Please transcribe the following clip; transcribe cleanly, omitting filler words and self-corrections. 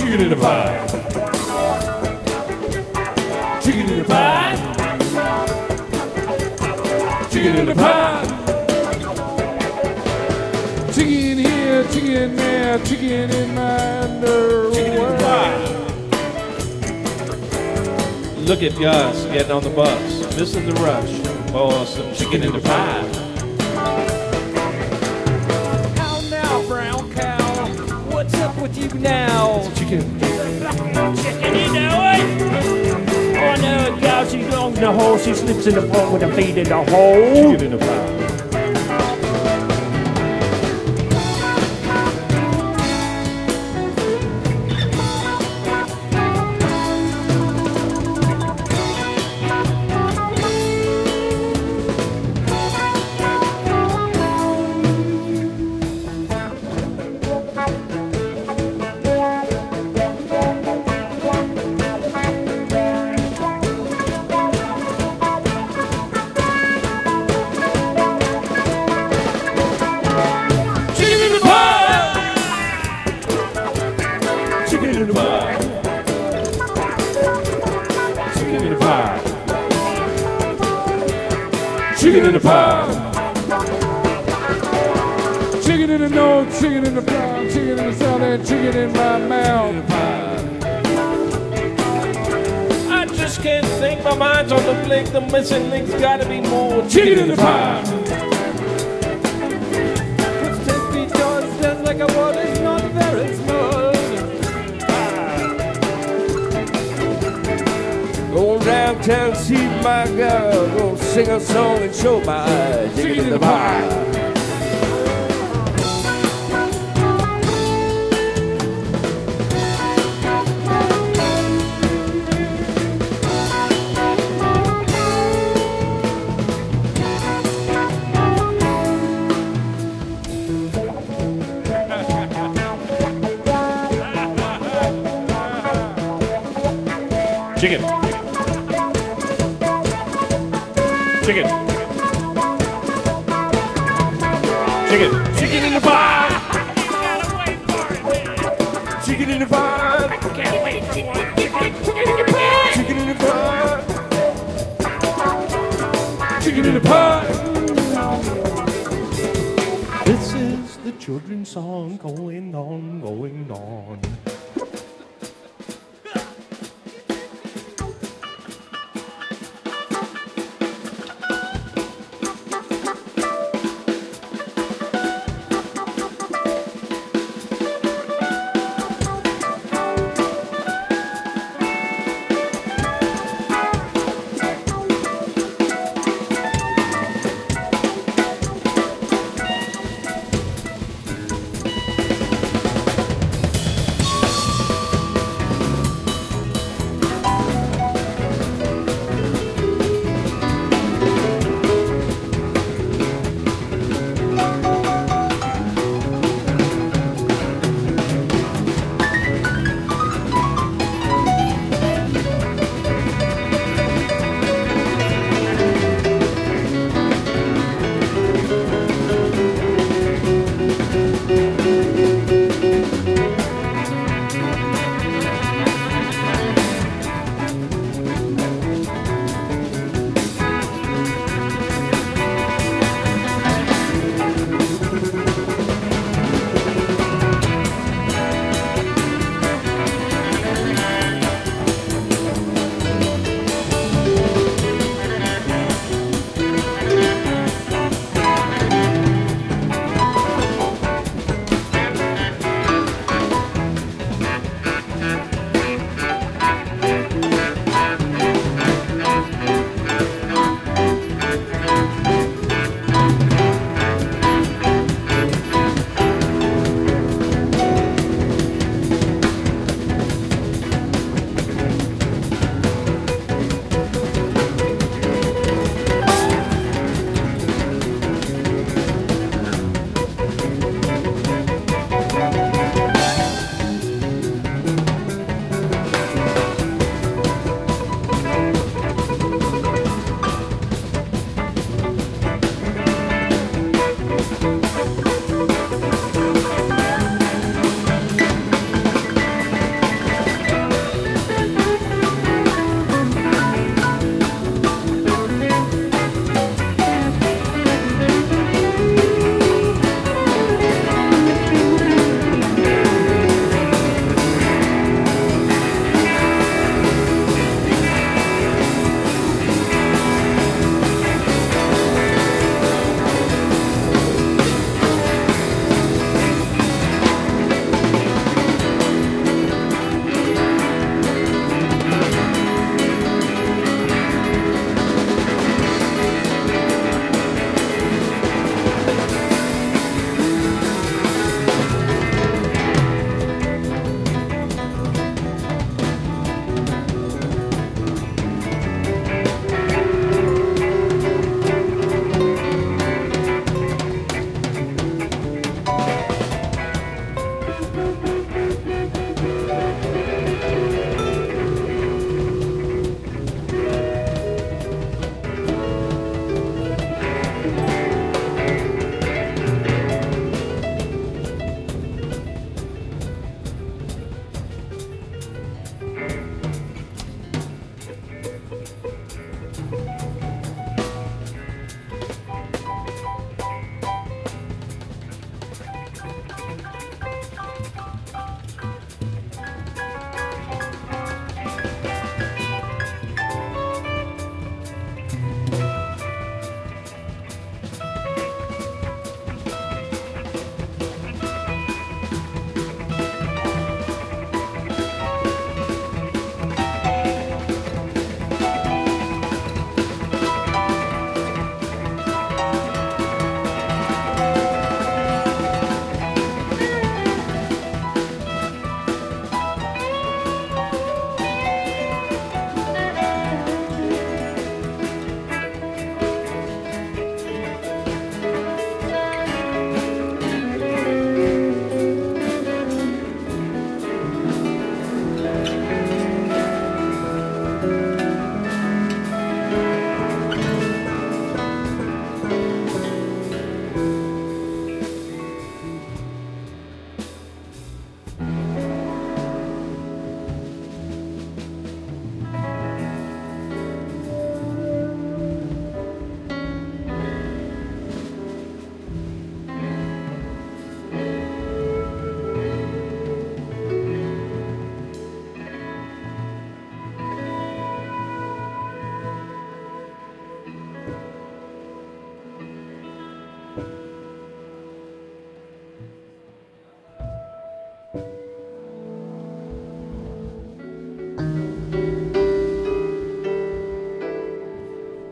Chicken in the pie. Chicken in the pie. Chicken in the pie. Chicken here, chicken there, chicken in my underwear. Chicken in the pie. Look at Gus getting on the bus, missing the rush. Oh, some chicken in the pie. How now, brown cow? What's up with you now? It's a chicken. Chicken, you know it? Oh no, cow, she's long in the hole. She slips in the pole with her feet in the hole. Chicken in the pie. Chicken in the pie. Chicken in the pie. Chicken in the pie. Chicken in the nose, chicken in the pie, chicken in the south, and chicken in my mouth. I just can't think. My mind's on the blink. The missing link's gotta be more. Chicken in the pie. It's 10 feet tall, stands like a wall. It's not very small. Go downtown, see my girl, go sing a song and show my chicken in the pie. Chicken. Chicken. Chicken. Chicken in the pie. Chicken in the pie. Chicken in the pie. Chicken in the pie. This is the children's song going on, going on.